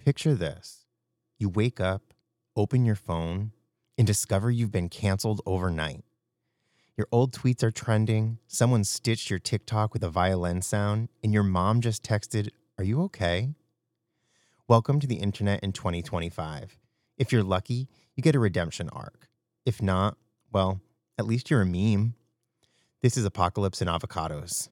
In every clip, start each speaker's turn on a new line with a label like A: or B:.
A: Picture this. You wake up, open your phone, and discover you've been canceled overnight. Your old tweets are trending, someone stitched your TikTok with a violin sound, and your mom just texted, "Are you okay?" Welcome to the internet in 2025. If you're lucky, you get a redemption arc. If not, well, at least you're a meme. This is Apocalypse and Avocados.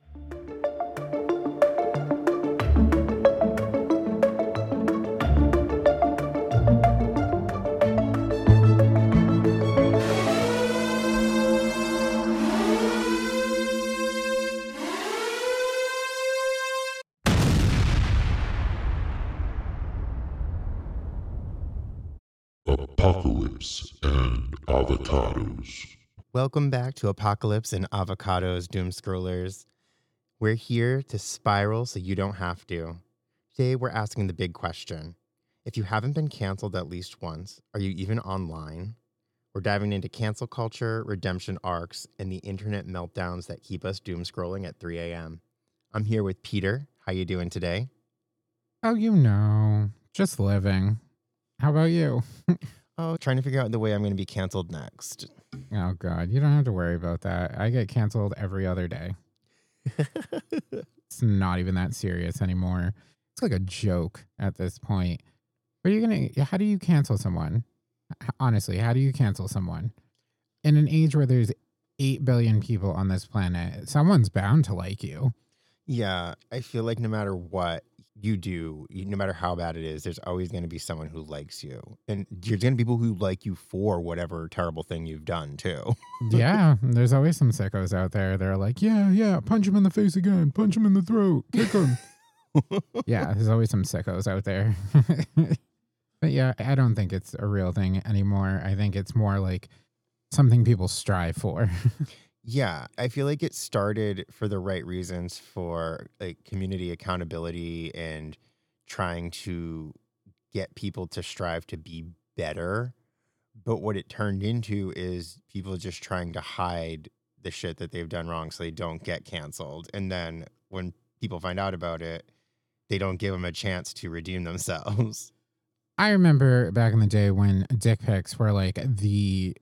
B: Apocalypse and Avocados.
A: Welcome back to Apocalypse and Avocados, Doom Scrollers. We're here to spiral so you don't have to. Today, we're asking the big question. If you haven't been canceled at least once, are you even online? We're diving into cancel culture, redemption arcs, and the internet meltdowns that keep us doom scrolling at 3 a.m. I'm here with Peter. How you doing today?
C: Oh, just living. How about you?
A: Oh, trying to figure out the way I'm going to be canceled next.
C: Oh, God. You don't have to worry about that. I get canceled every other day. It's not even that serious anymore. It's like a joke at this point. How do you cancel someone? Honestly, how do you cancel someone? In an age where there's 8 billion people on this planet, someone's bound to like you.
A: Yeah, I feel like no matter what you do, no matter how bad it is, there's always going to be someone who likes you. And there's going to be people who like you for whatever terrible thing you've done, too.
C: Yeah, there's always some sickos out there. They're like, yeah, punch him in the face again. Punch him in the throat. Kick him. Yeah, there's always some sickos out there. But yeah, I don't think it's a real thing anymore. I think it's more like something people strive for.
A: Yeah, I feel like it started for the right reasons, for like community accountability and trying to get people to strive to be better. But what it turned into is people just trying to hide the shit that they've done wrong so they don't get canceled. And then when people find out about it, they don't give them a chance to redeem themselves.
C: I remember back in the day when dick pics were like the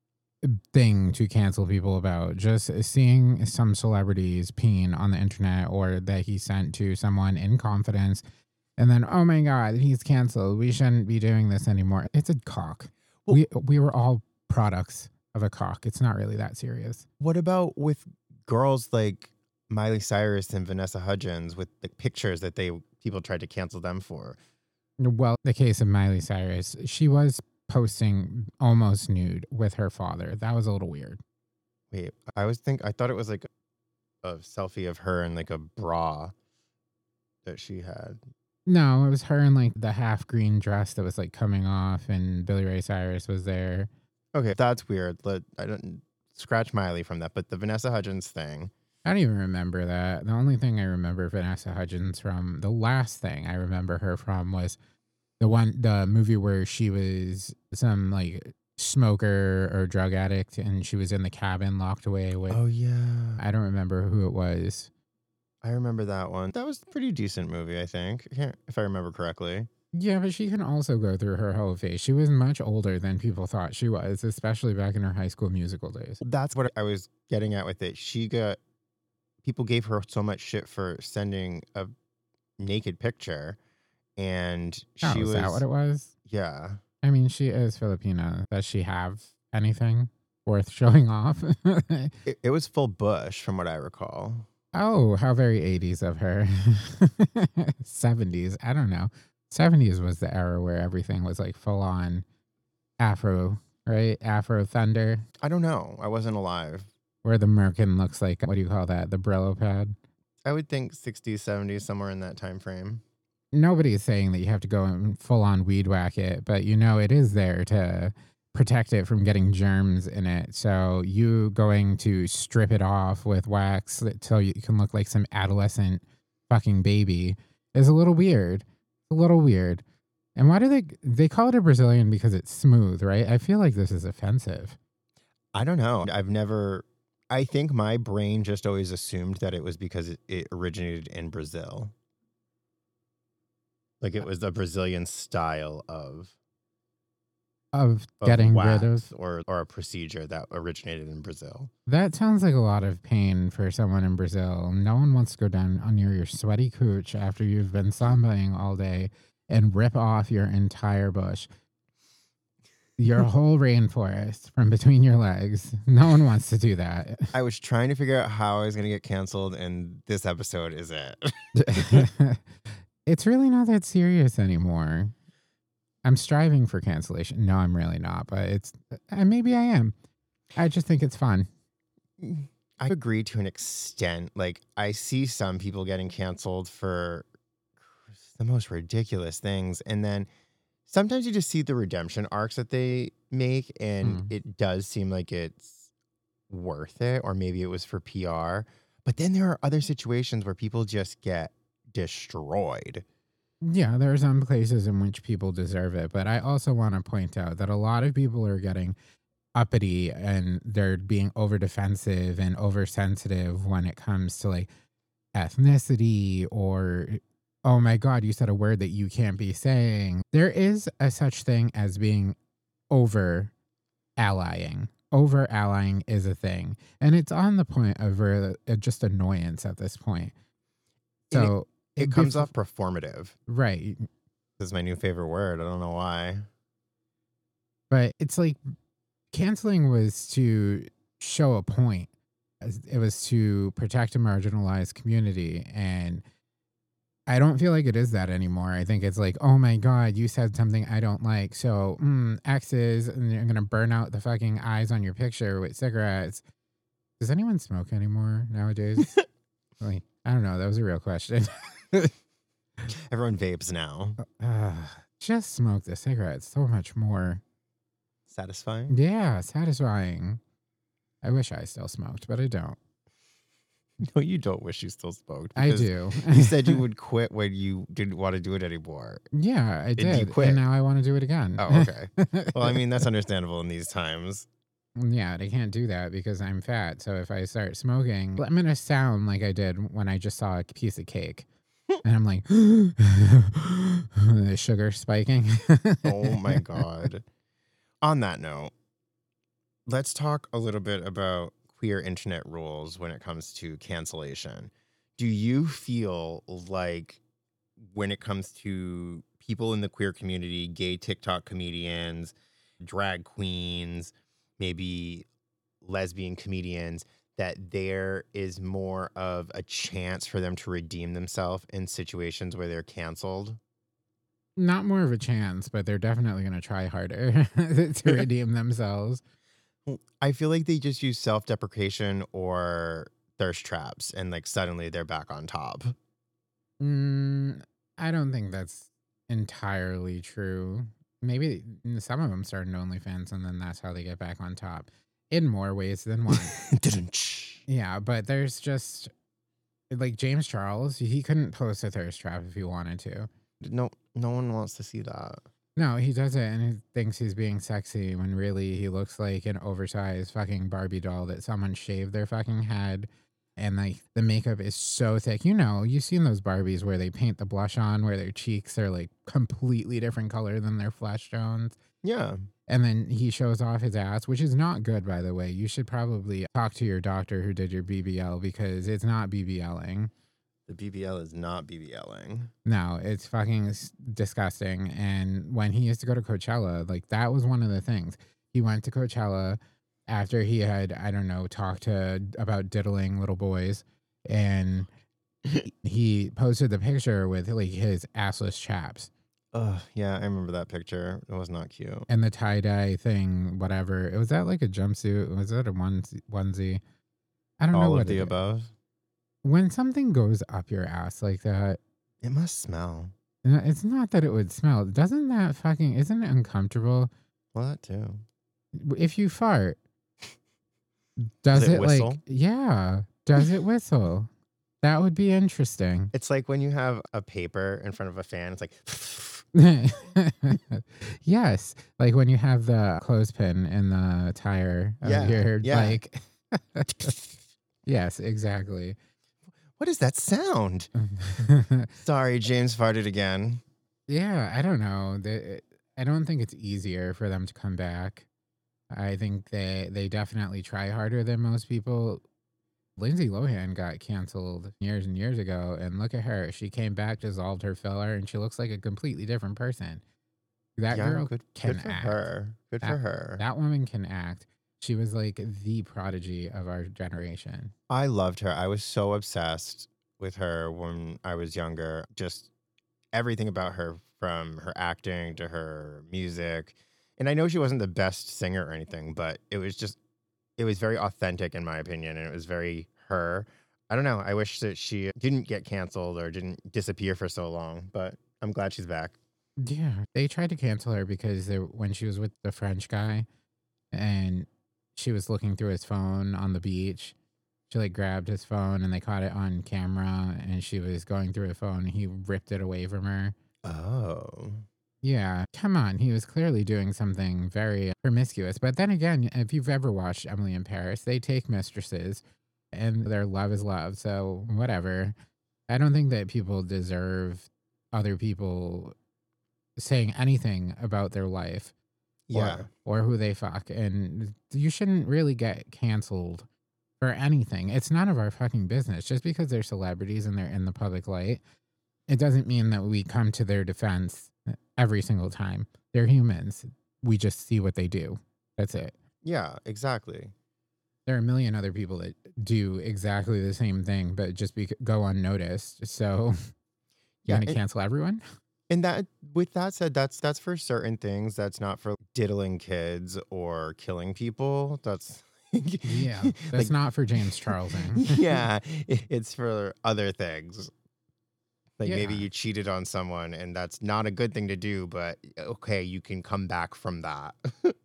C: thing to cancel people about. Just seeing some celebrities peen on the internet or that he sent to someone in confidence, and then, oh my God, he's canceled. We shouldn't be doing this anymore. It's a cock.
A: Well,
C: we were all products of a cock. It's not really that serious.
A: What about with girls like Miley Cyrus and Vanessa Hudgens with the pictures that people tried to cancel them for?
C: Well, the case of Miley Cyrus, she was posting almost nude with her father. That was a little weird.
A: Wait, I thought it was like a selfie of her in like a bra that she had.
C: No, it was her in like the half green dress that was like coming off, and Billy Ray Cyrus was there.
A: Okay, that's weird. I don't scratch Miley from that, but the Vanessa Hudgens thing.
C: I don't even remember that. The only thing I remember Vanessa Hudgens from, the last thing I remember her from was the movie where she was some like smoker or drug addict and she was in the cabin locked away with.
A: Oh yeah.
C: I don't remember who it was.
A: I remember that one. That was a pretty decent movie, I think, if I remember correctly.
C: Yeah, but she can also go through her whole phase. She was much older than people thought she was, especially back in her High School Musical days.
A: That's what I was getting at with it. People gave her so much shit for sending a naked picture, and she
C: Is that what it was?
A: Yeah.
C: I mean, she is Filipina. Does she have anything worth showing off?
A: It was full bush, from what I recall.
C: Oh, how very 80s of her. 70s, I don't know. 70s was the era where everything was like full on Afro, right? Afro thunder.
A: I don't know. I wasn't alive.
C: Where the merkin looks like, what do you call that? The Brillo pad?
A: I would think 60s, 70s, somewhere in that time frame.
C: Nobody's saying that you have to go and full on weed whack it, but it is there to protect it from getting germs in it. So you going to strip it off with wax so you can look like some adolescent fucking baby is a little weird. A little weird. And why do they call it a Brazilian? Because it's smooth, right? I feel like this is offensive.
A: I don't know. I think my brain just always assumed that it was because it originated in Brazil. Like it was a Brazilian style of
C: getting
A: wax
C: rid of.
A: or a procedure that originated in Brazil.
C: That sounds like a lot of pain for someone in Brazil. No one wants to go down on your sweaty cooch after you've been sambaing all day and rip off your entire bush. Your whole rainforest from between your legs. No one wants to do that.
A: I was trying to figure out how I was going to get canceled, and this episode is it.
C: It's really not that serious anymore. I'm striving for cancellation. No, I'm really not, but maybe I am. I just think it's fun.
A: I agree to an extent. Like, I see some people getting canceled for the most ridiculous things, and then sometimes you just see the redemption arcs that they make, and it does seem like it's worth it, or maybe it was for PR. But then there are other situations where people just get destroyed.
C: Yeah, there are some places in which people deserve it, but I also want to point out that a lot of people are getting uppity and they're being over defensive and oversensitive when it comes to like ethnicity or, oh my God, you said a word that you can't be saying. There is a such thing as being over allying. Over allying is a thing, and it's on the point of just annoyance at this point. So
A: it comes off performative.
C: Right.
A: This is my new favorite word. I don't know why.
C: But it's like canceling was to show a point. It was to protect a marginalized community. And I don't feel like it is that anymore. I think it's like, oh my God, you said something I don't like. So X's, and you're going to burn out the fucking eyes on your picture with cigarettes. Does anyone smoke anymore nowadays? Like, I don't know. That was a real question.
A: Everyone vapes now.
C: Just smoke the cigarette. It's so much more
A: satisfying.
C: Yeah, satisfying. I wish I still smoked, but I don't.
A: No, you don't wish you still smoked.
C: I do.
A: You said you would quit when you didn't want to do it anymore.
C: Yeah, I did.
A: You quit.
C: And now I want to do it again.
A: Oh, okay. Well, I mean, that's understandable in these times.
C: Yeah, I can't do that because I'm fat. So if I start smoking, I'm going to sound like I did when I just saw a piece of cake. And I'm like, the sugar spiking.
A: Oh my God. On that note, let's talk a little bit about queer internet rules when it comes to cancellation. Do you feel like when it comes to people in the queer community, gay TikTok comedians, drag queens, maybe lesbian comedians, that there is more of a chance for them to redeem themselves in situations where they're canceled?
C: Not more of a chance, but they're definitely going to try harder to redeem themselves.
A: I feel like they just use self-deprecation or thirst traps, and like suddenly they're back on top.
C: I don't think that's entirely true. Maybe some of them started OnlyFans, and then that's how they get back on top. In more ways than one. Yeah, but there's just like James Charles, he couldn't post a thirst trap if he wanted to.
A: No one wants to see that.
C: No, he does it and he thinks he's being sexy when really he looks like an oversized fucking Barbie doll that someone shaved their fucking head, and like the makeup is so thick. You know, you've seen those Barbies where they paint the blush on where their cheeks are like completely different color than their flesh tones.
A: Yeah.
C: And then he shows off his ass, which is not good, by the way. You should probably talk to your doctor who did your BBL because it's not BBLing.
A: The BBL is not BBLing.
C: No, it's fucking disgusting. And when he used to go to Coachella, like that was one of the things. He went to Coachella after he had, I don't know, talked about diddling little boys. And he posted the picture with like his assless chaps.
A: Yeah, I remember that picture. It was not cute.
C: And the tie-dye thing, whatever. Was that like a jumpsuit? Was that a onesie? I don't know.
A: All of the above.
C: When something goes up your ass like that,
A: it must smell.
C: It's not that it would smell. Isn't it uncomfortable?
A: Well, that too.
C: If you fart, does it
A: whistle?
C: like, yeah, does it whistle? That would be interesting.
A: It's like when you have a paper in front of a fan, it's like...
C: Yes, like when you have the clothespin in the tire of your bike. Yes, exactly.
A: What is that sound? Sorry, James farted again.
C: Yeah, I don't know. I don't think it's easier for them to come back. I think they definitely try harder than most people. Lindsay Lohan got canceled years and years ago, and look at her. She came back, dissolved her filler, and she looks like a completely different person. That
A: Yeah,
C: girl
A: good
C: can
A: for
C: act.
A: her. Good for
C: That
A: her.
C: that woman can act. She was like the prodigy of our generation.
A: I loved her. I was so obsessed with her when I was younger. Just everything about her, from her acting to her music. And I know she wasn't the best singer or anything, but it was very authentic in my opinion, and it was very her. I don't know. I wish that she didn't get canceled or didn't disappear for so long, but I'm glad she's back.
C: Yeah, they tried to cancel her because when she was with the French guy and she was looking through his phone on the beach. She like grabbed his phone and they caught it on camera and she was going through her phone and he ripped it away from her.
A: Oh.
C: Yeah, come on. He was clearly doing something very promiscuous. But then again, if you've ever watched Emily in Paris, they take mistresses and their love is love. So whatever. I don't think that people deserve other people saying anything about their life
A: Yeah.
C: or who they fuck. And you shouldn't really get canceled for anything. It's none of our fucking business. Just because they're celebrities and they're in the public light, it doesn't mean that we come to their defense every single time. They're humans. We just see what they do. That's it.
A: Yeah, exactly.
C: There are a million other people that do exactly the same thing, but just go unnoticed. So you're
A: Yeah,
C: going to cancel everyone?
A: and that, with that said, that's for certain things. That's not for diddling kids or killing people. That's
C: Yeah, that's
A: like,
C: not for James Charlesing.
A: yeah, it's for other things. Like maybe
C: Yeah.
A: you cheated on someone and that's not a good thing to do, but okay, you can come back from that.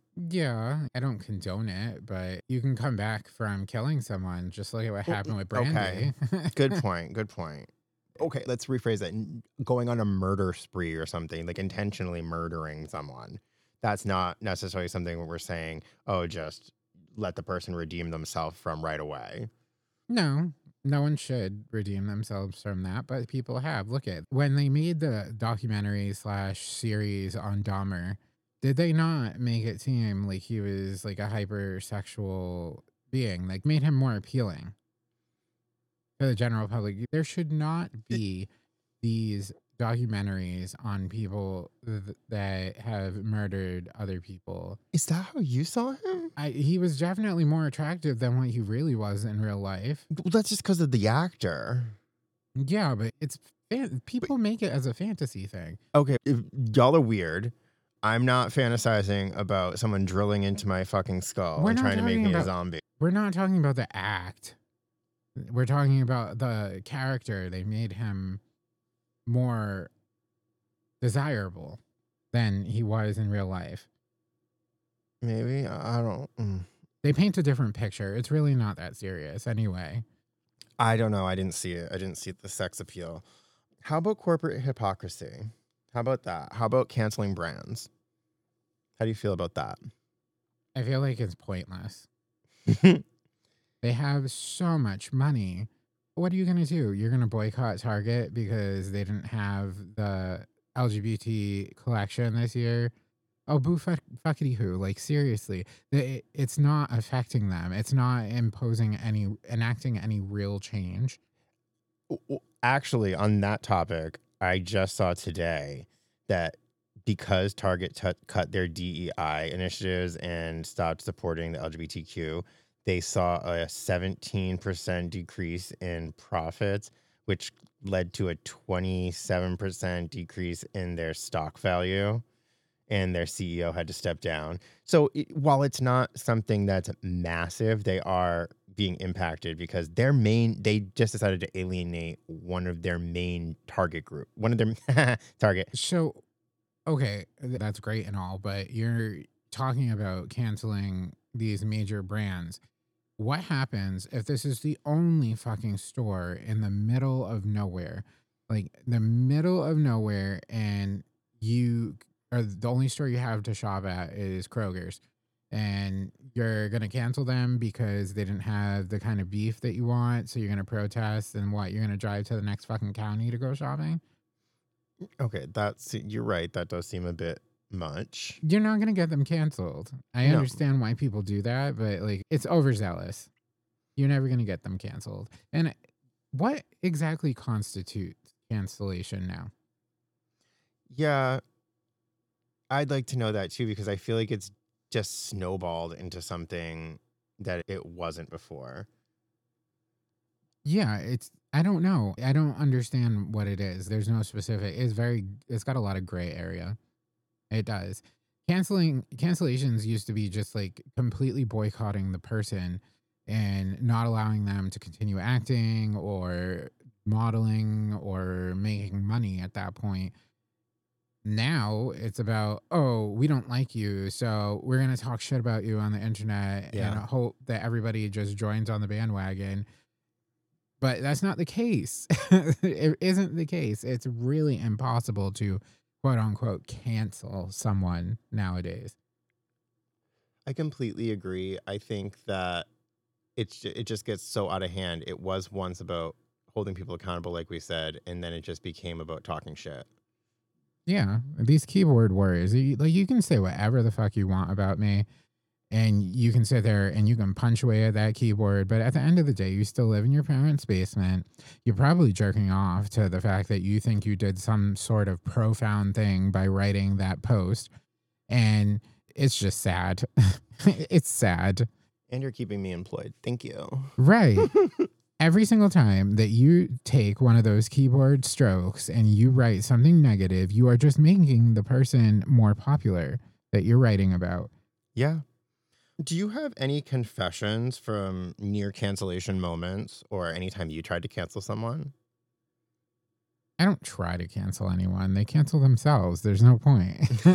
C: Yeah, I don't condone it, but you can come back from killing someone. Just look at what happened with
A: Okay.
C: Brandy.
A: Good point. Good point. Okay, let's rephrase that. Going on a murder spree or something, like intentionally murdering someone. That's not necessarily something where we're saying, oh, just let the person redeem themselves from right away.
C: No, no one should redeem themselves from that, but people have. Look at when they made the documentary slash series on Dahmer, did they not make it seem like he was like a hypersexual being? Like made him more appealing to the general public. There should not be these documentaries on people that have murdered other people.
A: Is that how you saw him?
C: He was definitely more attractive than what he really was in real life.
A: Well, that's just because of the actor.
C: Yeah, but people make it as a fantasy thing.
A: Okay, if y'all are weird. I'm not fantasizing about someone drilling into my fucking skull
C: We're
A: and
C: not
A: trying to make
C: talking
A: me a
C: about-
A: zombie.
C: We're not talking about the act. We're talking about the character. They made him more desirable than he was in real life.
A: Maybe I don't.
C: They paint a different picture. It's really not that serious anyway.
A: I don't know. I didn't see it. I didn't see the sex appeal. How about corporate hypocrisy? How about that? How about canceling brands? How do you feel about that?
C: I feel like it's pointless. They have so much money. What are you going to do? You're going to boycott Target because they didn't have the LGBT collection this year? Oh, fuckity who. Like, seriously. It's not affecting them. It's not enacting any real change.
A: Actually, on that topic, I just saw today that because Target cut their DEI initiatives and stopped supporting the LGBTQ, they saw a 17% decrease in profits, which led to a 27% decrease in their stock value, and their CEO had to step down. So while it's not something that's massive, they are being impacted because they just decided to alienate one of their main target group, one of their target.
C: So, okay, that's great and all, but you're talking about canceling these major brands. What happens if this is the only fucking store in the middle of nowhere? Like the middle of nowhere, and the only store you have to shop at is Kroger's, and you're going to cancel them because they didn't have the kind of beef that you want. So you're going to protest, and what? You're going to drive to the next fucking county to go shopping?
A: Okay, you're right. That does seem a bit much.
C: You're not going to get them canceled. I
A: No.
C: understand why people do that, but like it's overzealous. You're never going to get them canceled. And what exactly constitutes cancellation now?
A: Yeah, I'd like to know that too, because I feel like it's just snowballed into something that it wasn't before.
C: Yeah, I don't know. I don't understand what it is. There's no specific. It's got a lot of gray area. It does. Cancellations used to be just like completely boycotting the person and not allowing them to continue acting or modeling or making money at that point. Now it's about, oh, we don't like you, so we're going to talk shit about you on the internet and hope that everybody just joins on the bandwagon. But that's not the case. It isn't the case. It's really impossible to, quote unquote, cancel someone nowadays.
A: I completely agree. I think that it just gets so out of hand. It was once about holding people accountable, like we said, and then it just became about talking shit.
C: Yeah, these keyboard warriors, you can say whatever the fuck you want about me, and you can sit there and you can punch away at that keyboard, but at the end of the day, you still live in your parents' basement. You're probably jerking off to the fact that you think you did some sort of profound thing by writing that post, and it's just sad. It's sad.
A: And you're keeping me employed. Thank you.
C: Right. Every single time that you take one of those keyboard strokes and you write something negative, you are just making the person more popular that you're writing about.
A: Yeah. Do you have any confessions from near cancellation moments or anytime you tried to cancel someone?
C: I don't try to cancel anyone. They cancel themselves. There's no point.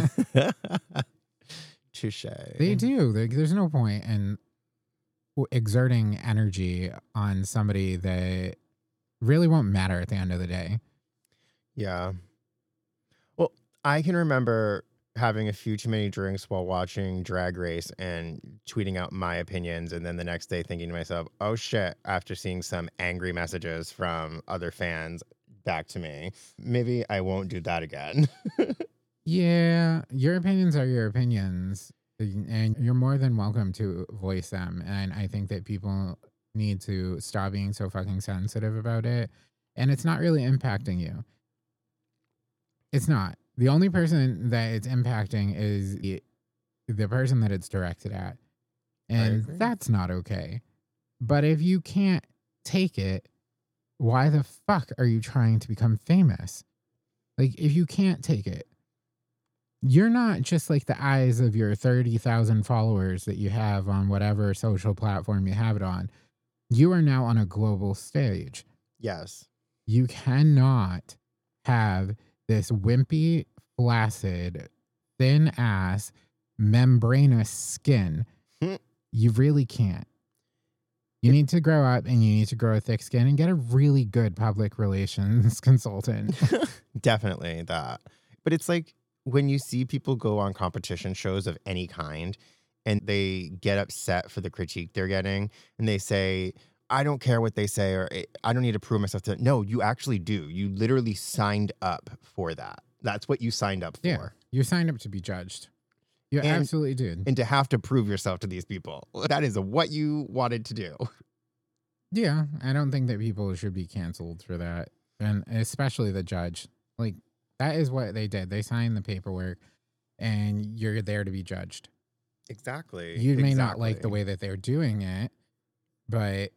A: Touche.
C: They do. There's no point in exerting energy on somebody that really won't matter at the end of the day.
A: Yeah. Well, I can remember having a few too many drinks while watching Drag Race and tweeting out my opinions, and then the next day thinking to myself, oh shit, after seeing some angry messages from other fans back to me, maybe I won't do that again.
C: Yeah, your opinions are your opinions, and you're more than welcome to voice them. And I think that people need to stop being so fucking sensitive about it. And it's not really impacting you. It's not. The only person that it's impacting is the person that it's directed at. And that's not okay. But if you can't take it, why the fuck are you trying to become famous? Like, if you can't take it, you're not just like the eyes of your 30,000 followers that you have on whatever social platform you have it on. You are now on a global stage.
A: Yes.
C: You cannot have this wimpy, flaccid, thin ass, membranous skin. You really can't. You need to grow up and you need to grow a thick skin and get a really good public relations consultant.
A: Definitely that. But it's like, when you see people go on competition shows of any kind and they get upset for the critique they're getting and they say, I don't care what they say, or I don't need to prove myself to. No, you actually do. You literally signed up for that. That's what you signed up for.
C: Yeah, you signed up to be judged. You absolutely did.
A: And to have to prove yourself to these people. That is what you wanted to do.
C: Yeah, I don't think that people should be canceled for that. And especially the judge. Like, that is what they did. They signed the paperwork, and you're there to be judged.
A: Exactly.
C: You may not like the way that they're doing it, but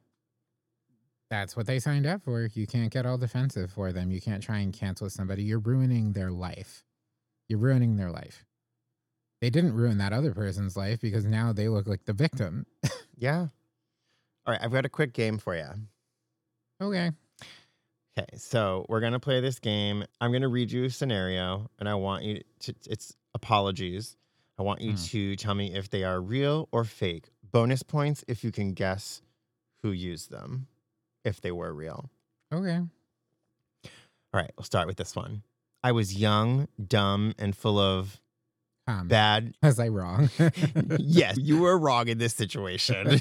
C: that's what they signed up for. You can't get all defensive for them. You can't try and cancel somebody. You're ruining their life. You're ruining their life. They didn't ruin that other person's life because now they look like the victim.
A: Yeah. All right, I've got a quick game for you.
C: Okay.
A: Okay, so we're going to play this game. I'm going to read you a scenario, and I want you to, it's apologies. I want you to tell me if they are real or fake. Bonus points if you can guess who used them, if they were real.
C: Okay.
A: All right, we'll start with this one. I was young, dumb, and full of bad.
C: Was I wrong?
A: Yes, you were wrong in this situation.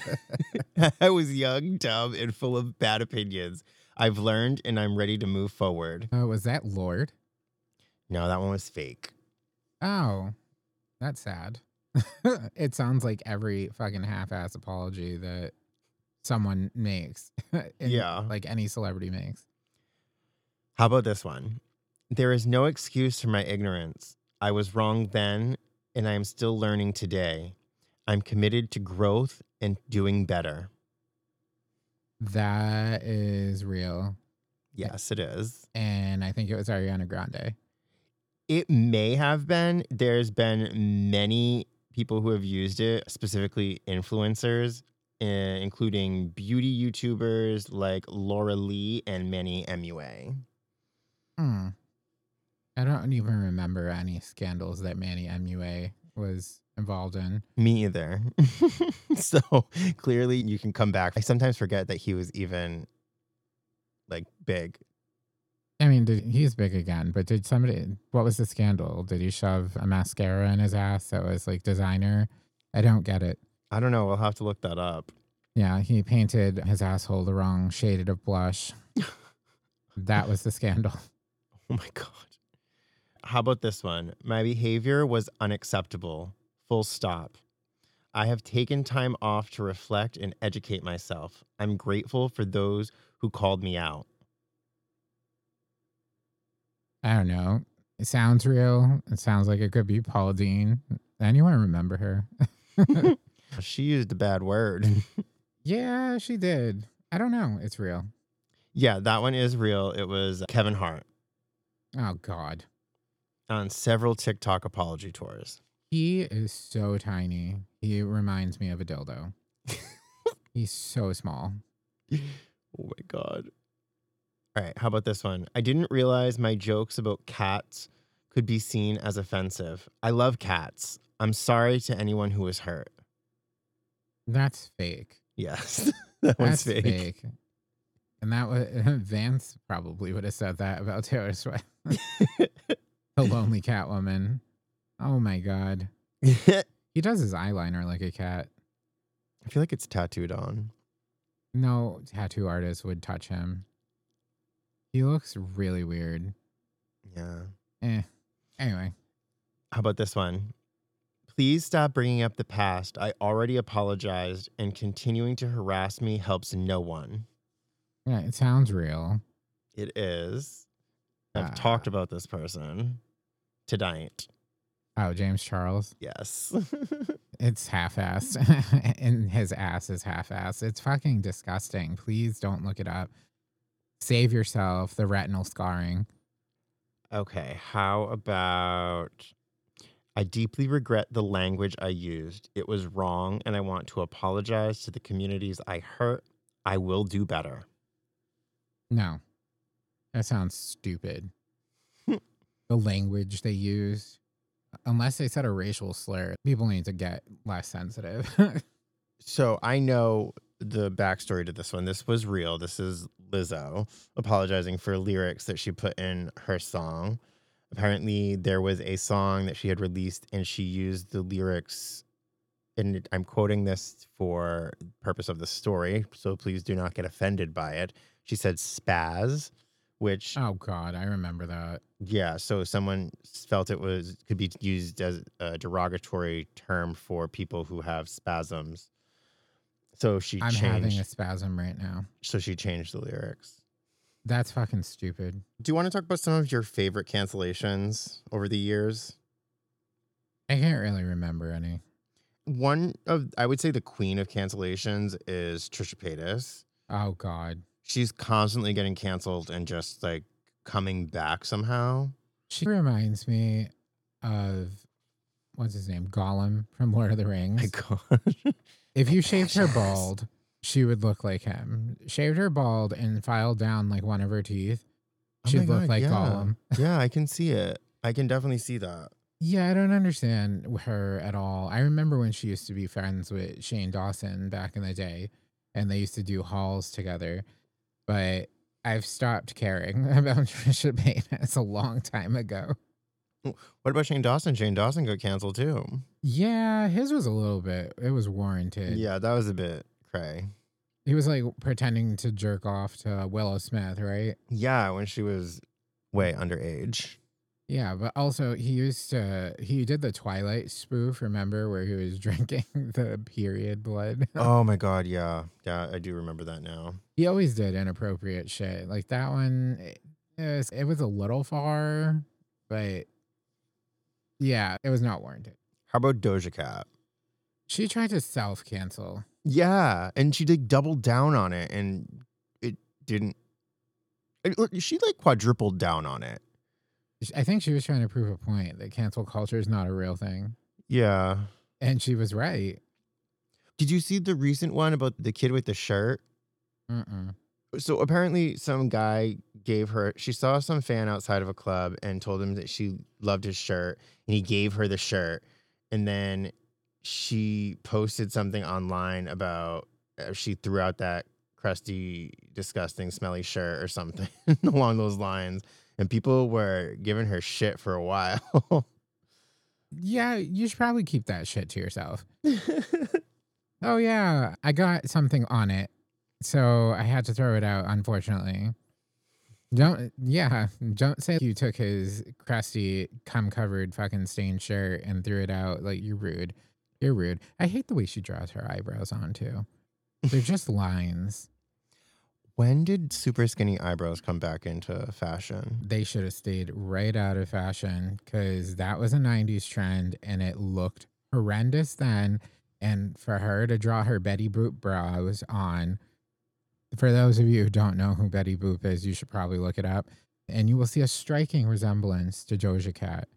A: I was young, dumb, and full of bad opinions. I've learned and I'm ready to move forward.
C: Was that Lorde?
A: No, that one was fake.
C: Oh, that's sad. It sounds like every fucking half-ass apology that someone makes,
A: Yeah.
C: like any celebrity makes.
A: How about this one? There is no excuse for my ignorance. I was wrong then, and I am still learning today. I'm committed to growth and doing better.
C: That is real.
A: Yes, it is.
C: And I think it was Ariana Grande.
A: It may have been. There's been many people who have used it, specifically influencers, including beauty YouTubers like Laura Lee and Manny MUA.
C: I don't even remember any scandals that Manny MUA was involved in.
A: Me either. So clearly you can come back. I sometimes forget that he was even like big.
C: I mean, he's big again, but what was the scandal? Did he shove a mascara in his ass that was like designer? I don't get it.
A: I don't know. We'll have to look that up.
C: Yeah, he painted his asshole the wrong shade of blush. That was the scandal.
A: Oh my God. How about this one? My behavior was unacceptable. Full stop. I have taken time off to reflect and educate myself. I'm grateful for those who called me out.
C: I don't know. It sounds real. It sounds like it could be Paula Deen. Anyone remember her?
A: She used a bad word.
C: Yeah, she did. I don't know. It's real.
A: Yeah, that one is real. It was Kevin Hart
C: Oh, God.
A: on several TikTok apology tours.
C: He is so tiny. He reminds me of a dildo. He's so small.
A: Oh my God. All right, how about this one? I didn't realize my jokes about cats could be seen as offensive. I love cats. I'm sorry to anyone who was hurt.
C: That's fake.
A: Yes, that one's
C: That's
A: fake.
C: fake. And that was Vance probably would have said that about Taylor Swift. The lonely Catwoman. Oh my God.
A: I
C: He does his eyeliner like a cat.
A: feel like it's tattooed on.
C: No tattoo artist would touch him. He looks really weird.
A: Yeah.
C: Anyway.
A: How about this one? Please stop bringing up the past. I already apologized, and continuing to harass me helps no one.
C: Yeah, it sounds real.
A: It is. I've talked about this person tonight.
C: Oh, James Charles.
A: Yes.
C: It's half-assed. And his ass is half-assed. It's fucking disgusting. Please don't look it up. Save yourself the retinal scarring.
A: Okay, how about I deeply regret the language I used. It was wrong, and I want to apologize to the communities I hurt. I will do better.
C: No. That sounds stupid. The language they used. Unless they said a racial slur, people need to get less sensitive.
A: So I know the backstory to this one. This was real. This is Lizzo apologizing for lyrics that she put in her song. Apparently, there was a song that she had released, and she used the lyrics, and I'm quoting this for purpose of the story, so please do not get offended by it. She said spaz, which
C: Oh, God. I remember that.
A: yeah, so someone felt it could be used as a derogatory term for people who have spasms. So
C: I'm having a spasm right now.
A: So she changed the lyrics.
C: That's fucking stupid.
A: Do you want to talk about some of your favorite cancellations over the years?
C: I can't really remember any.
A: I would say the queen of cancellations is Trisha Paytas.
C: Oh, God.
A: She's constantly getting canceled and just like coming back somehow.
C: She reminds me of, what's his name? Gollum from Lord of the Rings.
A: My God.
C: If you shaved her bald, she would look like him. Shaved her bald and filed down like one of her teeth, she'd look like Gollum.
A: Yeah, I can see it. I can definitely see that.
C: Yeah, I don't understand her at all. I remember when she used to be friends with Shane Dawson back in the day, and they used to do hauls together. But I've stopped caring about Trisha Paytas a long time ago.
A: What about Shane Dawson? Shane Dawson got canceled too.
C: Yeah, his was a little bit. It was warranted.
A: Yeah, that was a bit cray.
C: He was like pretending to jerk off to Willow Smith, right?
A: Yeah, when she was way underage.
C: Yeah, but also he did the Twilight spoof, remember, where he was drinking the period blood?
A: Oh my God, yeah. Yeah, I do remember that now.
C: He always did inappropriate shit. Like that one, it was a little far, but yeah, it was not warranted.
A: How about Doja Cat?
C: She tried to self-cancel.
A: Yeah, and she like doubled down on it, and it didn't. She like quadrupled down on it.
C: I think she was trying to prove a point that cancel culture is not a real thing.
A: Yeah.
C: And she was right.
A: Did you see the recent one about the kid with the shirt?
C: Mm-mm.
A: So apparently, some guy gave her. She saw some fan outside of a club and told him that she loved his shirt, and he gave her the shirt. And then she posted something online about she threw out that crusty, disgusting, smelly shirt or something along those lines. And people were giving her shit for a while.
C: Yeah, you should probably keep that shit to yourself. Oh, yeah, I got something on it. So I had to throw it out, unfortunately. Don't say you took his crusty, cum covered fucking stained shirt and threw it out. Like, you're rude. You're rude. I hate the way she draws her eyebrows on, too. They're just lines.
A: When did super skinny eyebrows come back into fashion?
C: They should have stayed right out of fashion because that was a 90s trend and it looked horrendous then. And for her to draw her Betty Boop brows on, for those of you who don't know who Betty Boop is, you should probably look it up. And you will see a striking resemblance to Doja Cat.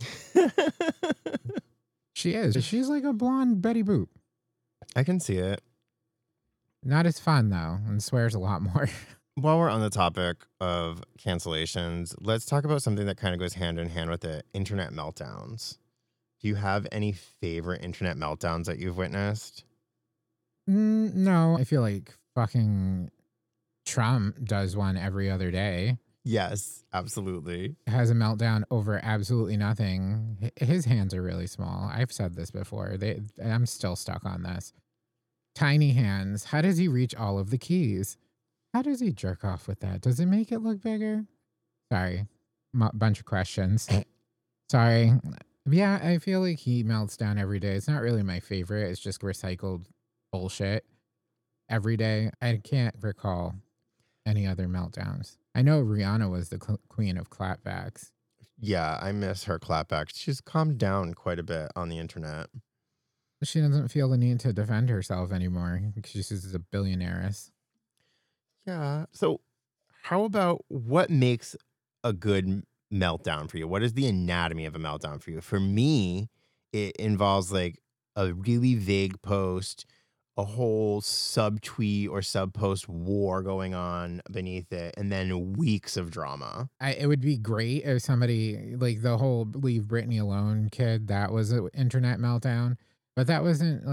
C: She is. She's like a blonde Betty Boop.
A: I can see it.
C: Not as fun, though, and swears a lot more.
A: While we're on the topic of cancellations, let's talk about something that kind of goes hand in hand with it, internet meltdowns. Do you have any favorite internet meltdowns that you've witnessed?
C: No, I feel like fucking Trump does one every other day.
A: Yes, absolutely.
C: Has a meltdown over absolutely nothing. His hands are really small. I've said this before. I'm still stuck on this. Tiny hands. How does he reach all of the keys? How does he jerk off with that? Does it make it look bigger? Sorry. Bunch of questions. Sorry. Yeah, I feel like he melts down every day. It's not really my favorite. It's just recycled bullshit every day. I can't recall any other meltdowns. I know Rihanna was the queen of clapbacks.
A: Yeah, I miss her clapbacks. She's calmed down quite a bit on the internet.
C: She doesn't feel the need to defend herself anymore because she's a billionaireess.
A: Yeah. So, how about what makes a good meltdown for you? What is the anatomy of a meltdown for you? For me, it involves like a really vague post, a whole subtweet or subpost war going on beneath it, and then weeks of drama.
C: It would be great if somebody, like the whole Leave Britney Alone kid, that was an internet meltdown. But that wasn't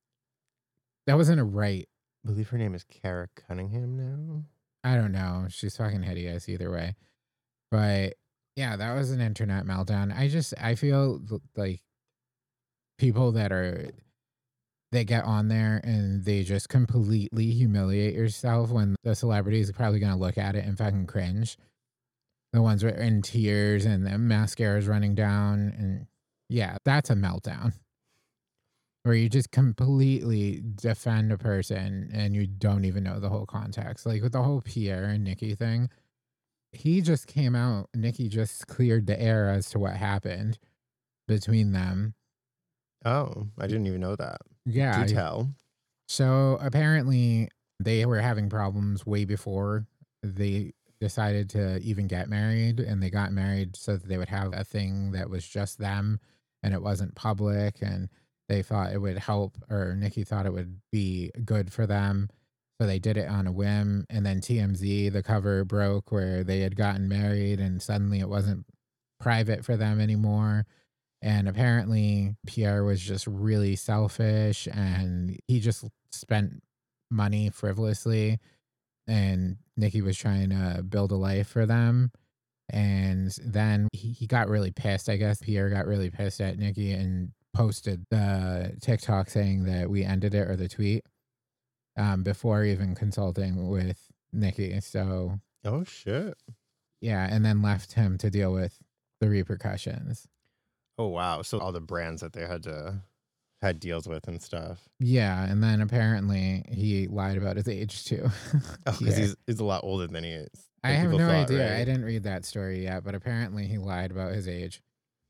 C: a right.
A: I believe her name is Kara Cunningham now.
C: I don't know. She's fucking hideous either way. But yeah, that was an internet meltdown. I feel like people that get on there and they just completely humiliate yourself when the celebrity is probably going to look at it and fucking cringe. The ones who are in tears and the mascara is running down. And yeah, that's a meltdown. Where you just completely defend a person and you don't even know the whole context. Like with the whole Pierre and Nicki thing, he just came out, Nicki just cleared the air as to what happened between them.
A: Oh, I didn't even know that.
C: Yeah.
A: Do tell.
C: So apparently they were having problems way before they decided to even get married, and they got married so that they would have a thing that was just them and it wasn't public, and they thought it would help, or Nicki thought it would be good for them. So they did it on a whim. And then TMZ, the cover broke where they had gotten married and suddenly it wasn't private for them anymore. And apparently Pierre was just really selfish and he just spent money frivolously. And Nicki was trying to build a life for them. And then he got really pissed. I guess Pierre got really pissed at Nicki and posted the TikTok saying that we ended it, or the tweet, before even consulting with Nicki. So,
A: oh shit,
C: yeah, and then left him to deal with the repercussions.
A: Oh, wow. So all the brands that they had deals with and stuff.
C: Yeah, and then apparently he lied about his age too.
A: Oh, because
C: Here.
A: he's a lot older than he is.
C: I
A: Than
C: have
A: people
C: no
A: thought,
C: idea. I
A: right?
C: didn't read that story yet, but apparently he lied about his age.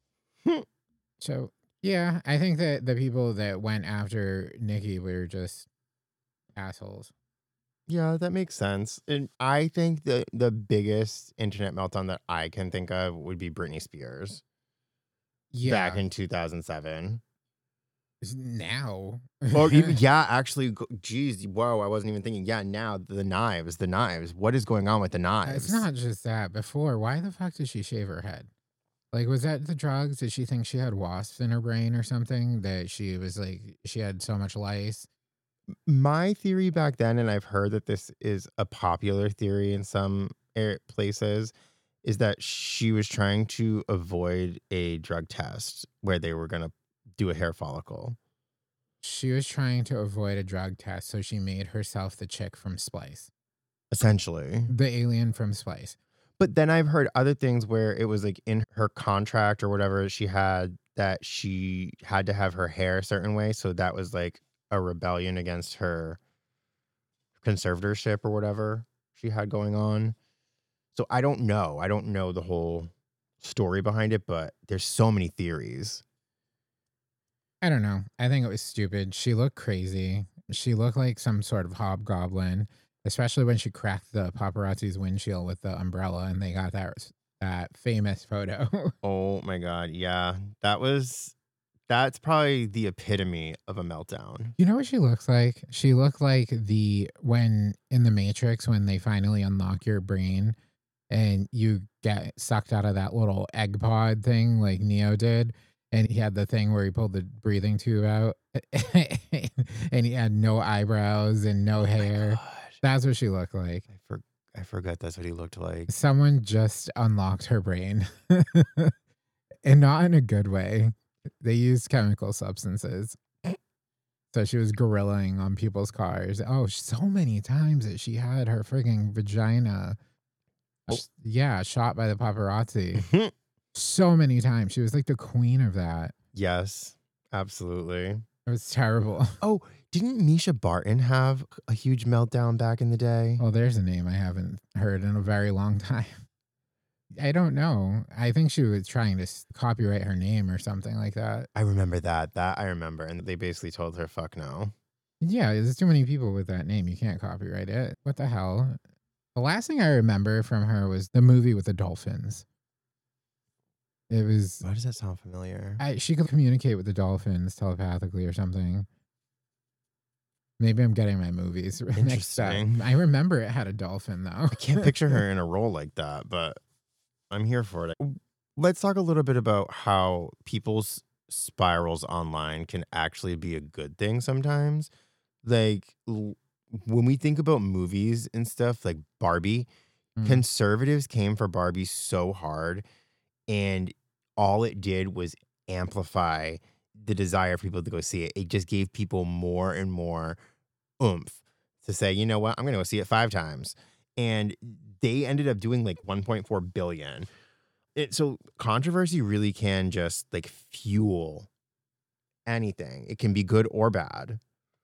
C: So, yeah, I think that the people that went after Nicki were just assholes.
A: Yeah, that makes sense. And I think the biggest internet meltdown that I can think of would be Britney Spears back
C: Yeah.
A: in 2007.
C: Now.
A: Or even, yeah, actually, geez, whoa, I wasn't even thinking. Yeah, now the knives. What is going on with the knives?
C: It's not just that. Before, why the fuck did she shave her head? Like, was that the drugs? Did she think she had wasps in her brain or something? That she was like, she had so much lice?
A: My theory back then, and I've heard that this is a popular theory in some places, is that she was trying to avoid a drug test where they were going to do a hair follicle.
C: She was trying to avoid a drug test, so she made herself the chick from Splice.
A: Essentially.
C: The alien from Splice.
A: But then I've heard other things where it was like in her contract or whatever she had that she had to have her hair a certain way. So that was like a rebellion against her conservatorship or whatever she had going on. So I don't know. I don't know the whole story behind it, but there's so many theories.
C: I don't know. I think it was stupid. She looked crazy. She looked like some sort of hobgoblin, especially when she cracked the paparazzi's windshield with the umbrella and they got that famous photo.
A: Oh my God. Yeah. That's probably the epitome of a meltdown.
C: You know what she looks like? She looked like when in the Matrix, when they finally unlock your brain and you get sucked out of that little egg pod thing like Neo did. And he had the thing where he pulled the breathing tube out and he had no eyebrows and no hair.
A: God.
C: That's what she looked like.
A: I forgot that's what he looked like.
C: Someone just unlocked her brain and not in a good way. They used chemical substances. So she was gorillaing on people's cars. Oh, so many times that she had her frigging vagina, shot by the paparazzi. So many times. She was like the queen of that.
A: Yes, absolutely.
C: It was terrible.
A: Oh, didn't Misha Barton have a huge meltdown back in the day?
C: Oh, there's a name I haven't heard in a very long time. I don't know. I think she was trying to copyright her name or something like that.
A: I remember that. That I remember. And they basically told her, fuck no.
C: Yeah, there's too many people with that name. You can't copyright it. What the hell? The last thing I remember from her was the movie with the dolphins. It was.
A: Why does that sound familiar?
C: She could communicate with the dolphins telepathically or something. Maybe I'm getting my movies mixed up.
A: Interesting.
C: I remember it had a dolphin though.
A: I can't picture her in a role like that, but I'm here for it. Let's talk a little bit about how people's spirals online can actually be a good thing sometimes. Like when we think about movies and stuff like Barbie, conservatives came for Barbie so hard, and all it did was amplify the desire for people to go see it. It just gave people more and more oomph to say, you know what, I'm going to go see it 5 times. And they ended up doing like 1.4 billion. So controversy really can just like fuel anything. It can be good or bad.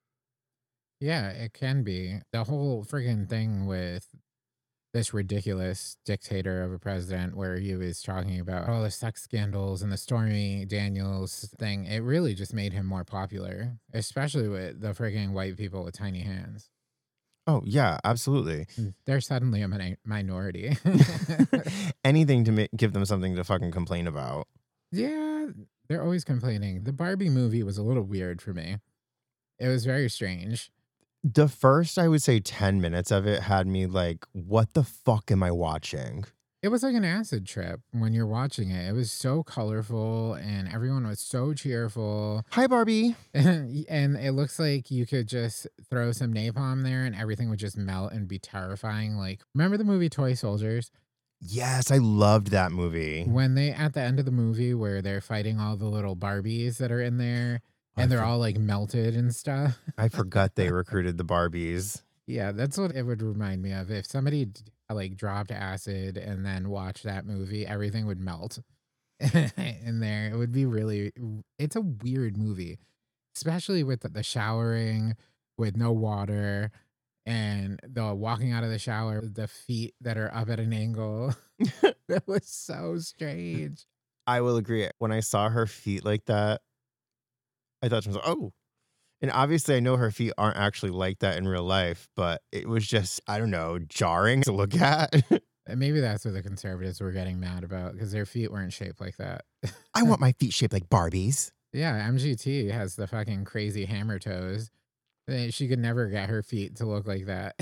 C: Yeah, it can be. The whole friggin' thing with this ridiculous dictator of a president where he was talking about all the sex scandals and the Stormy Daniels thing, it really just made him more popular, especially with the friggin' white people with tiny hands.
A: Oh, yeah, absolutely.
C: They're suddenly a minority.
A: Anything to give them something to fucking complain about.
C: Yeah, they're always complaining. The Barbie movie was a little weird for me. It was very strange.
A: The first, I would say 10 minutes of it had me like, what the fuck am I watching?
C: It was like an acid trip when you're watching it. It was so colorful and everyone was so cheerful.
A: Hi, Barbie.
C: And it looks like you could just throw some napalm there and everything would just melt and be terrifying. Like, remember the movie Toy Soldiers?
A: Yes, I loved that movie.
C: When they, at the end of the movie where they're fighting all the little Barbies that are in there and they're all like melted and stuff.
A: I forgot they recruited the Barbies.
C: Yeah, that's what it would remind me of. If somebody like dropped acid and then watched that movie, everything would melt. in there. It would be really, it's a weird movie, especially with the showering with no water and the walking out of the shower with the feet that are up at an angle. That was so strange.
A: I will agree. When I saw her feet like that, I thought to myself, oh. And obviously, I know her feet aren't actually like that in real life, but it was just, I don't know, jarring to look at.
C: And maybe that's what the conservatives were getting mad about, because their feet weren't shaped like that.
A: I want my feet shaped like Barbies.
C: Yeah, MGT has the fucking crazy hammer toes. She could never get her feet to look like that.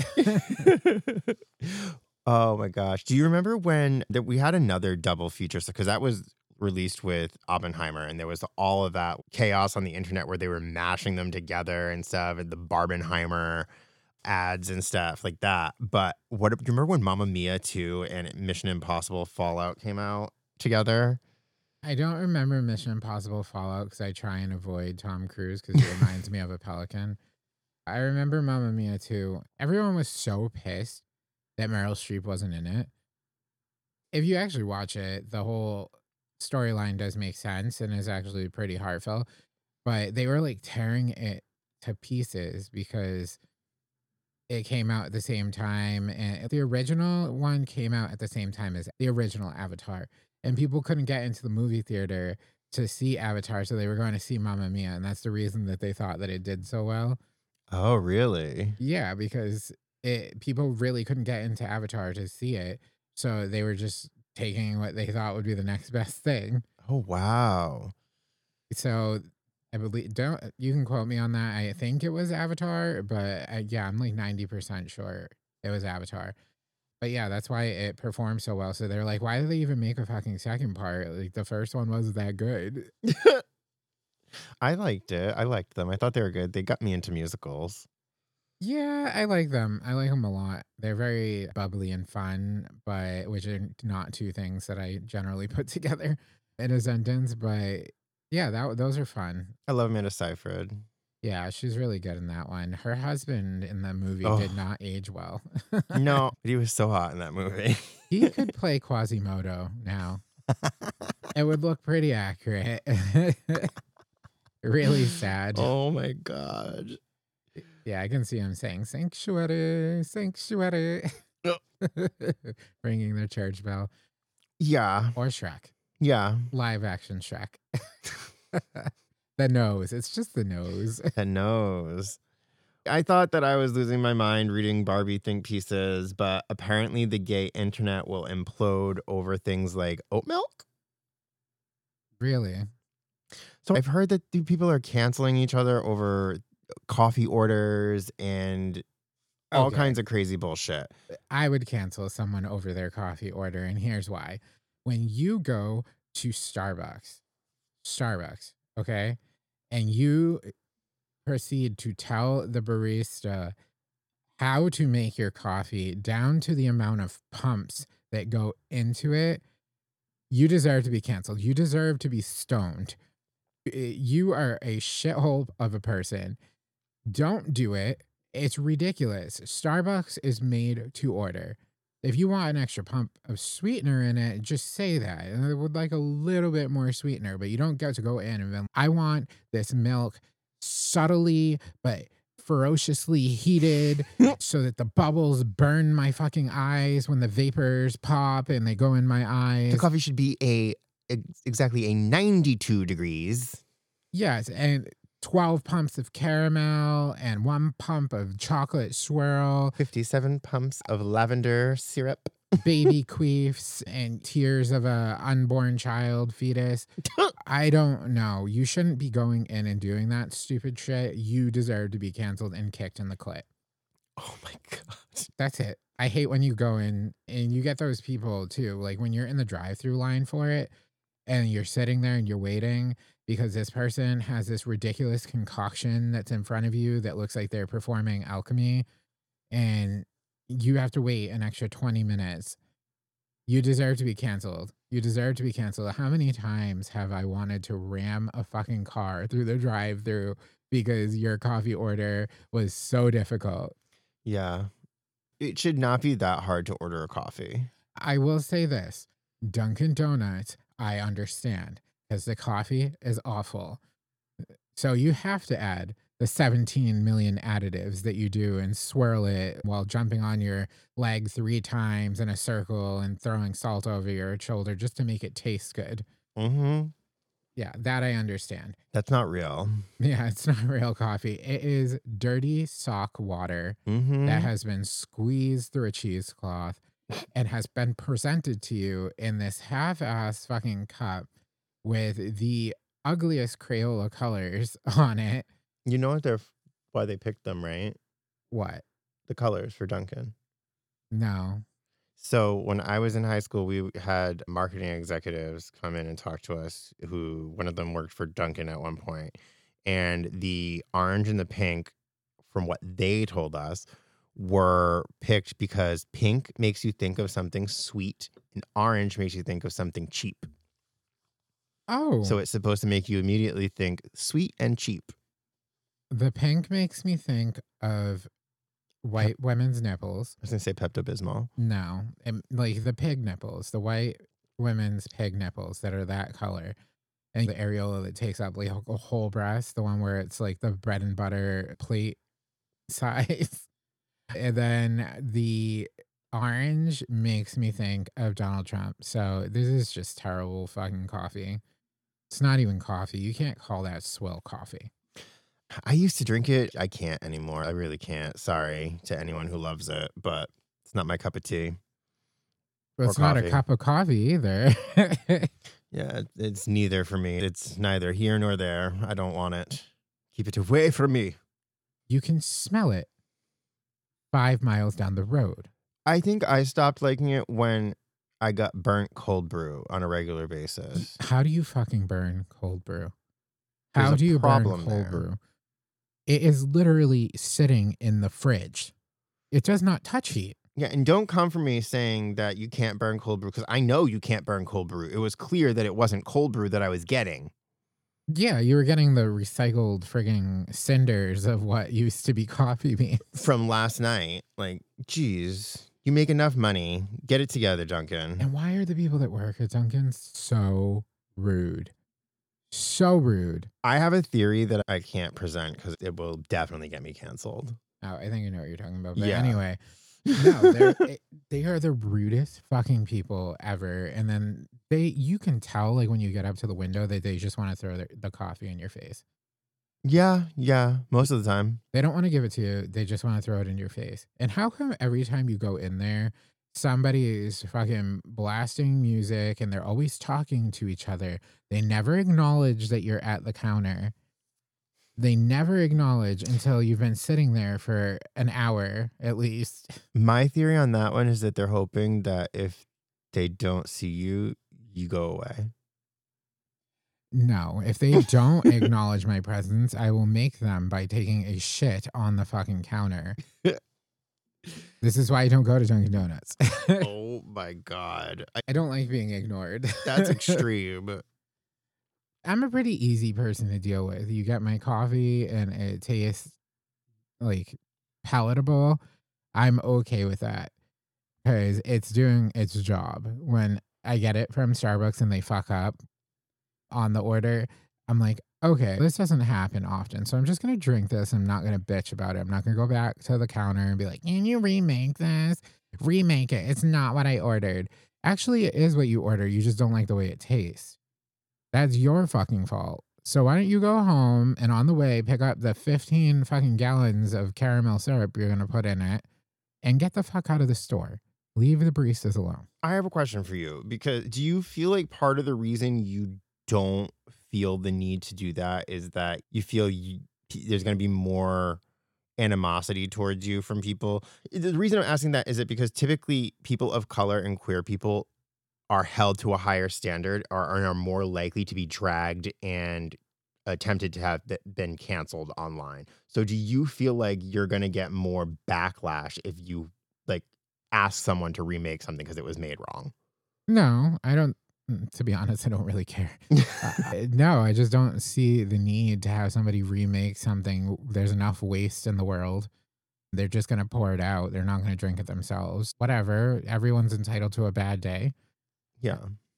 A: Oh my gosh. Do you remember when we had another double feature? Because that was released with Oppenheimer, and there was all of that chaos on the internet where they were mashing them together and stuff, and the Barbenheimer ads and stuff like that. But do you remember when Mamma Mia 2 and Mission Impossible Fallout came out together?
C: I don't remember Mission Impossible Fallout because I try and avoid Tom Cruise because it reminds me of a pelican. I remember Mamma Mia 2. Everyone was so pissed that Meryl Streep wasn't in it. If you actually watch it, the whole storyline does make sense and is actually pretty heartfelt. But they were like tearing it to pieces because it came out at the same time, and the original one came out at the same time as the original Avatar, and people couldn't get into the movie theater to see Avatar, so they were going to see Mamma Mia, and that's the reason that they thought that it did so well.
A: Oh, really?
C: Yeah, because people really couldn't get into Avatar to see it, so they were just taking what they thought would be the next best thing.
A: Oh, wow.
C: So I believe, you can quote me on that. I think it was Avatar, but yeah, I'm like 90% sure it was Avatar. But yeah, that's why it performed so well. So they're like, why did they even make a fucking second part? Like the first one wasn't that good.
A: I liked it. I liked them. I thought they were good. They got me into musicals.
C: Yeah, I like them. I like them a lot. They're very bubbly and fun, but which are not two things that I generally put together in a sentence. But yeah, those are fun.
A: I love Amanda Seyfried.
C: Yeah, she's really good in that one. Her husband in the movie did not age well.
A: No, but he was so hot in that movie.
C: He could play Quasimodo now. It would look pretty accurate. Really sad.
A: Oh my God.
C: Yeah, I can see him saying sanctuary, sanctuary. Ringing the church bell.
A: Yeah.
C: Or Shrek.
A: Yeah.
C: Live action Shrek. The nose. It's just the nose.
A: The nose. I thought that I was losing my mind reading Barbie think pieces, but apparently the gay internet will implode over things like oat milk.
C: Really?
A: So I've heard that people are canceling each other over coffee orders and all kinds of crazy bullshit.
C: I would cancel someone over their coffee order, and here's why. When you go to Starbucks, okay, and you proceed to tell the barista how to make your coffee down to the amount of pumps that go into it, you deserve to be canceled. You deserve to be stoned. You are a shithole of a person. Don't do it. It's ridiculous. Starbucks is made to order. If you want an extra pump of sweetener in it, just say that. And I would like a little bit more sweetener, but you don't get to go in and then, I want this milk subtly but ferociously heated so that the bubbles burn my fucking eyes when the vapors pop and they go in my eyes.
A: The coffee should be exactly a 92 degrees.
C: Yes, and 12 pumps of caramel and 1 pump of chocolate swirl.
A: 57 pumps of lavender syrup.
C: Baby queefs and tears of a unborn child fetus. I don't know. You shouldn't be going in and doing that stupid shit. You deserve to be canceled and kicked in the clit.
A: Oh my God.
C: That's it. I hate when you go in and you get those people too. Like when you're in the drive-through line for it and you're sitting there and you're waiting because this person has this ridiculous concoction that's in front of you that looks like they're performing alchemy, and you have to wait an extra 20 minutes. You deserve to be canceled. You deserve to be canceled. How many times have I wanted to ram a fucking car through the drive-through because your coffee order was so difficult?
A: Yeah. It should not be that hard to order a coffee.
C: I will say this. Dunkin' Donuts, I understand because the coffee is awful. So you have to add the 17 million additives that you do and swirl it while jumping on your leg 3 times in a circle and throwing salt over your shoulder just to make it taste good.
A: Mm-hmm.
C: Yeah, that I understand.
A: That's not real.
C: Yeah, it's not real coffee. It is dirty sock water
A: Mm-hmm.
C: that has been squeezed through a cheesecloth and has been presented to you in this half-ass fucking cup with the ugliest Crayola colors on it.
A: You know what why they picked them, right?
C: What?
A: The colors for Dunkin'.
C: No.
A: So when I was in high school, we had marketing executives come in and talk to us, who one of them worked for Dunkin' at one point. And the orange and the pink, from what they told us, were picked because pink makes you think of something sweet and orange makes you think of something cheap.
C: Oh.
A: So it's supposed to make you immediately think sweet and cheap.
C: The pink makes me think of white women's nipples.
A: I was going to say Pepto-Bismol.
C: No. Like the pig nipples, the white women's pig nipples that are that color. And the areola that takes up like a whole breast, the one where it's like the bread and butter plate size. And then the orange makes me think of Donald Trump. So this is just terrible fucking coffee. It's not even coffee. You can't call that swill coffee.
A: I used to drink it. I can't anymore. I really can't. Sorry to anyone who loves it, but it's not my cup of tea.
C: But it's not a cup of coffee either.
A: Yeah, it's neither for me. It's neither here nor there. I don't want it. Keep it away from me.
C: You can smell it 5 miles down the road.
A: I think I stopped liking it when I got burnt cold brew on a regular basis.
C: How do you fucking burn cold brew?
A: There's
C: How
A: a
C: do you burn
A: problem
C: cold
A: there.
C: brew? It is literally sitting in the fridge. It does not touch heat.
A: Yeah, and don't come for me saying that you can't burn cold brew, because I know you can't burn cold brew. It was clear that it wasn't cold brew that I was getting.
C: Yeah, you were getting the recycled frigging cinders of what used to be coffee beans.
A: From last night. Like, geez, you make enough money. Get it together, Duncan.
C: And why are the people that work at Dunkin' so rude? So rude.
A: I have a theory that I can't present because it will definitely get me canceled.
C: Oh, I think you know what you're talking about. But
A: Yeah.
C: anyway, no, they are the rudest fucking people ever. And then you can tell, like, when you get up to the window that they just want to throw the coffee in your face.
A: Yeah, most of the time.
C: They don't want to give it to you. They just want to throw it in your face. And how come every time you go in there, somebody is fucking blasting music and they're always talking to each other? They never acknowledge that you're at the counter. They never acknowledge until you've been sitting there for an hour at least.
A: My theory on that one is that they're hoping that if they don't see you, you go away.
C: No, if they don't acknowledge my presence, I will make them by taking a shit on the fucking counter. This is why I don't go to Dunkin' Donuts.
A: Oh my God.
C: I don't like being ignored.
A: That's extreme.
C: I'm a pretty easy person to deal with. You get my coffee and it tastes like palatable. I'm okay with that because it's doing its job. When I get it from Starbucks and they fuck up on the order, I'm like, okay, this doesn't happen often. So I'm just going to drink this. I'm not going to bitch about it. I'm not going to go back to the counter and be like, can you remake this? Remake it. It's not what I ordered. Actually, it is what you order. You just don't like the way it tastes. That's your fucking fault. So why don't you go home and on the way pick up the 15 fucking gallons of caramel syrup you're going to put in it and get the fuck out of the store. Leave the baristas alone.
A: I have a question for you, because do you feel like part of the reason you don't feel the need to do that is that you feel there's going to be more animosity towards you from people? The reason I'm asking that is that because typically people of color and queer people are held to a higher standard or are more likely to be dragged and attempted to have been canceled online. So do you feel like you're going to get more backlash if you like ask someone to remake something because it was made wrong?
C: No, I don't. To be honest, I don't really care. No, I just don't see the need to have somebody remake something. There's enough waste in the world. They're just going to pour it out. They're not going to drink it themselves. Whatever. Everyone's entitled to a bad day.
A: Yeah.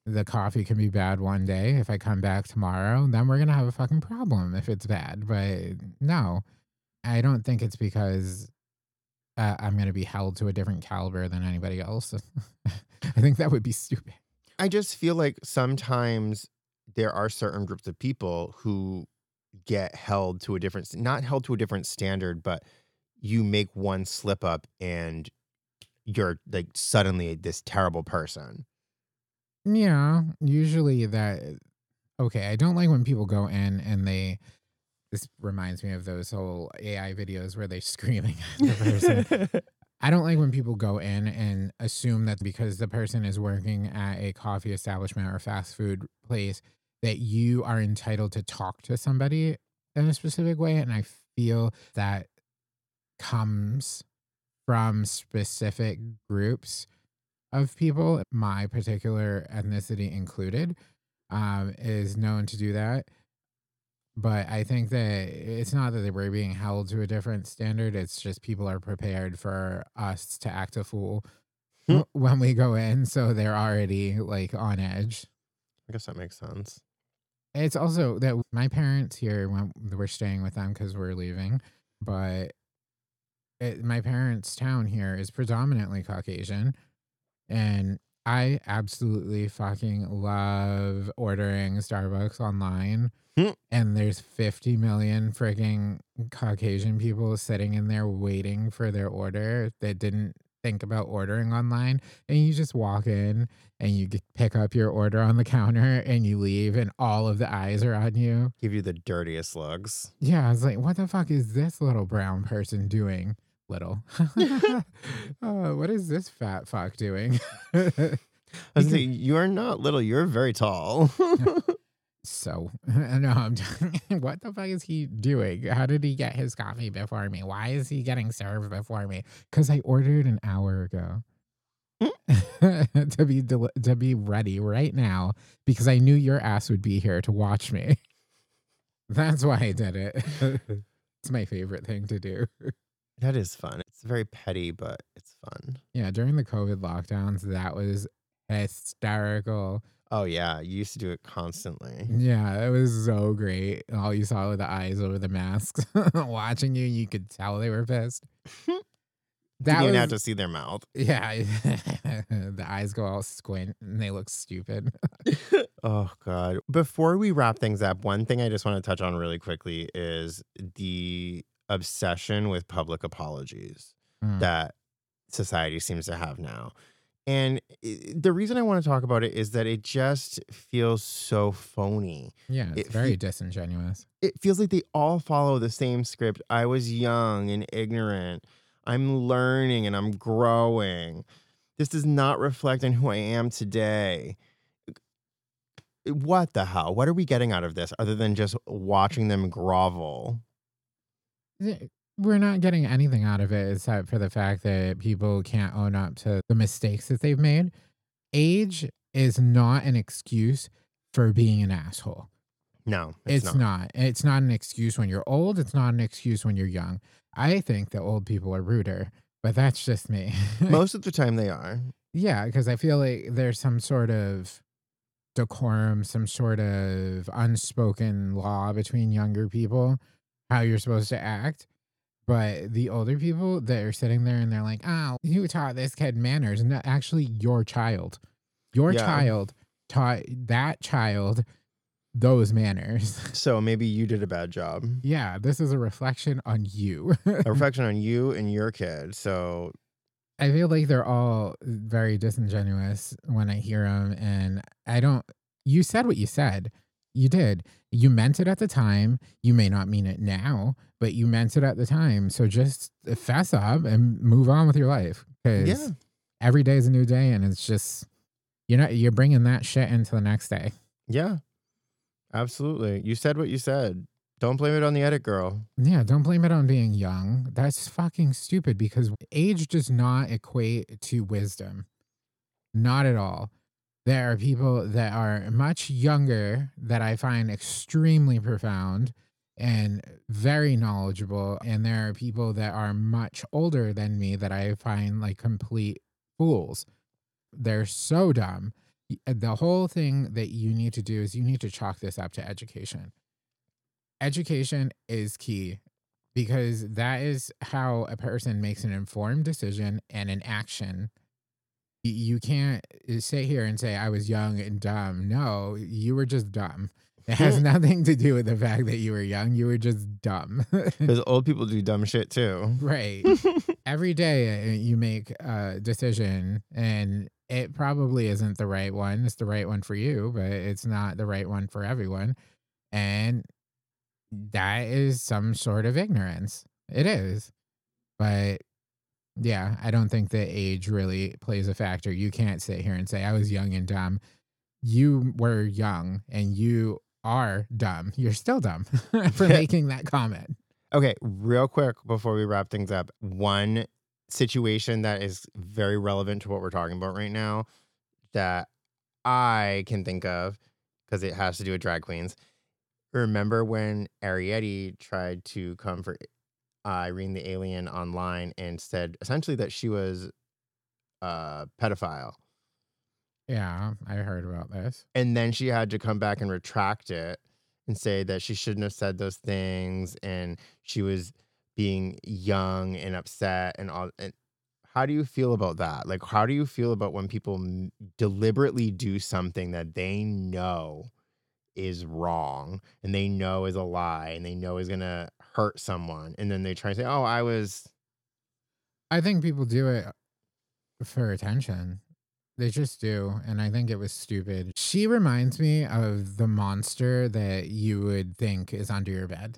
C: The coffee can be bad one day. If I come back tomorrow, then we're going to have a fucking problem if it's bad. But no, I don't think it's because I'm going to be held to a different caliber than anybody else. I think that would be stupid.
A: I just feel like sometimes there are certain groups of people who get held to a different, not held to a different standard, but you make one slip up and you're like suddenly this terrible person.
C: Yeah, usually that. Okay, I don't like when people go in and this reminds me of those whole AI videos where they're screaming at the person. I don't like when people go in and assume that because the person is working at a coffee establishment or fast food place, that you are entitled to talk to somebody in a specific way. And I feel that comes from specific groups of people, my particular ethnicity included, is known to do that. But I think that it's not that we're being held to a different standard. It's just people are prepared for us to act a fool when we go in. So they're already like on edge.
A: I guess that makes sense.
C: It's also that my parents here, when we're staying with them because we're leaving, but my parents' town here is predominantly Caucasian. And I absolutely fucking love ordering Starbucks online. And there's 50 million freaking Caucasian people sitting in there waiting for their order that didn't think about ordering online. And you just walk in and you pick up your order on the counter and you leave and all of the eyes are on you.
A: Give you the dirtiest looks.
C: Yeah, I was like, what the fuck is this little brown person doing? What is this fat fuck doing?
A: I was saying, you are not little, you're very tall.
C: So, no, what the fuck is he doing? How did he get his coffee before me? Why is he getting served before me? Because I ordered an hour ago to be ready right now because I knew your ass would be here to watch me. That's why I did it. It's my favorite thing to do.
A: That is fun. It's very petty, but it's fun.
C: Yeah, during the COVID lockdowns, that was hysterical.
A: Oh, yeah. You used to do it constantly.
C: Yeah, it was so great. All you saw were the eyes over the masks watching you. You could tell they were pissed.
A: You didn't have to see their mouth.
C: Yeah, the eyes go all squint and they look stupid.
A: Oh, God. Before we wrap things up, one thing I just want to touch on really quickly is the obsession with public apologies that society seems to have now. And the reason I want to talk about it is that it just feels so phony.
C: Yeah, it's very disingenuous.
A: It feels like they all follow the same script. I was young and ignorant. I'm learning and I'm growing. This does not reflect on who I am today. What the hell? What are we getting out of this other than just watching them grovel?
C: We're not getting anything out of it except for the fact that people can't own up to the mistakes that they've made. Age is not an excuse for being an asshole.
A: No,
C: it's not. It's not an excuse when you're old. It's not an excuse when you're young. I think that old people are ruder, but that's just me.
A: Most of the time they are.
C: Yeah, because I feel like there's some sort of decorum, some sort of unspoken law between younger people, how you're supposed to act. But the older people that are sitting there and they're like, oh, you taught this kid manners. And actually, your child. Your child taught that child those manners.
A: So maybe you did a bad job.
C: Yeah, this is a reflection on you.
A: A reflection on you and your kid. So
C: I feel like they're all very disingenuous when I hear them. And you said what you said. You did. You meant it at the time. You may not mean it now, but you meant it at the time. So just fess up and move on with your life. Because every day is a new day, and it's just, you're bringing that shit into the next day.
A: Yeah, absolutely. You said what you said. Don't blame it on the edit girl.
C: Yeah, don't blame it on being young. That's fucking stupid because age does not equate to wisdom. Not at all. There are people that are much younger that I find extremely profound and very knowledgeable. And there are people that are much older than me that I find like complete fools. They're so dumb. The whole thing that you need to do is you need to chalk this up to education. Education is key because that is how a person makes an informed decision and an action. You can't sit here and say, I was young and dumb. No, you were just dumb. It has nothing to do with the fact that you were young. You were just dumb.
A: Because old people do dumb shit too.
C: Right. Every day you make a decision and it probably isn't the right one. It's the right one for you, but it's not the right one for everyone. And that is some sort of ignorance. It is. But yeah, I don't think that age really plays a factor. You can't sit here and say, I was young and dumb. You were young and you are dumb. You're still dumb for making that comment.
A: Okay, real quick before we wrap things up, one situation that is very relevant to what we're talking about right now that I can think of, because it has to do with drag queens. Remember when Ariete tried to come for Irene the Alien online and said essentially that she was a pedophile?
C: Yeah, I heard about this.
A: And then she had to come back and retract it and say that she shouldn't have said those things and she was being young and upset and all. And how do you feel about that? Like, how do you feel about when people deliberately do something that they know is wrong and they know is a lie and they know is going to hurt someone, and then they try to say, oh,
C: I think people do it for attention. They just do. And I think it was stupid. She reminds me of the monster that you would think is under your bed.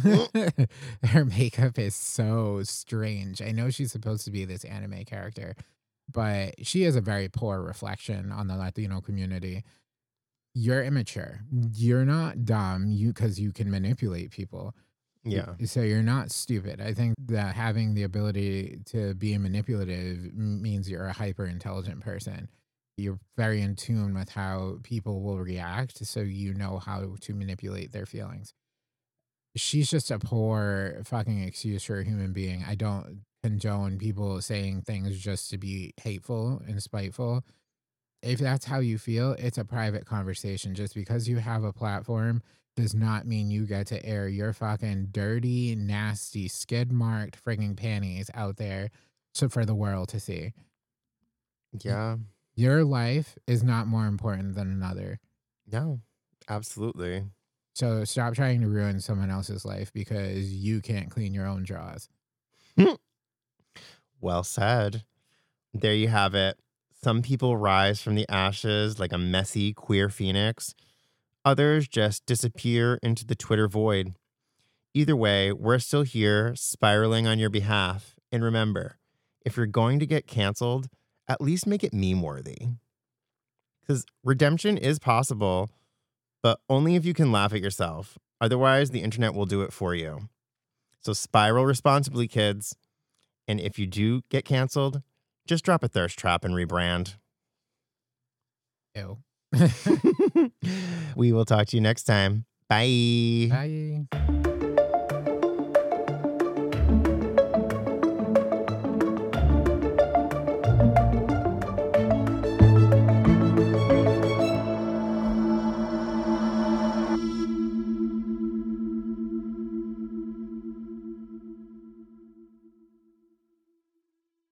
C: Her makeup is so strange. I know she's supposed to be this anime character, but she is a very poor reflection on the Latino community. You're immature. You're not dumb because you can manipulate people.
A: Yeah.
C: So you're not stupid. I think that having the ability to be manipulative means you're a hyper intelligent person. You're very in tune with how people will react, so you know how to manipulate their feelings. She's just a poor fucking excuse for a human being. I don't condone people saying things just to be hateful and spiteful. If that's how you feel, it's a private conversation. Just because you have a platform does not mean you get to air your fucking dirty, nasty, skid-marked frigging panties out there for the world to see.
A: Yeah.
C: Your life is not more important than another.
A: No, absolutely.
C: So stop trying to ruin someone else's life because you can't clean your own drawers.
A: Well said. There you have it. Some people rise from the ashes like a messy queer phoenix. Others just disappear into the Twitter void. Either way, we're still here spiraling on your behalf. And remember, if you're going to get canceled, at least make it meme-worthy. Because redemption is possible, but only if you can laugh at yourself. Otherwise, the internet will do it for you. So spiral responsibly, kids. And if you do get canceled, just drop a thirst trap and rebrand.
C: Ew.
A: We will talk to you next time. Bye.
C: Bye.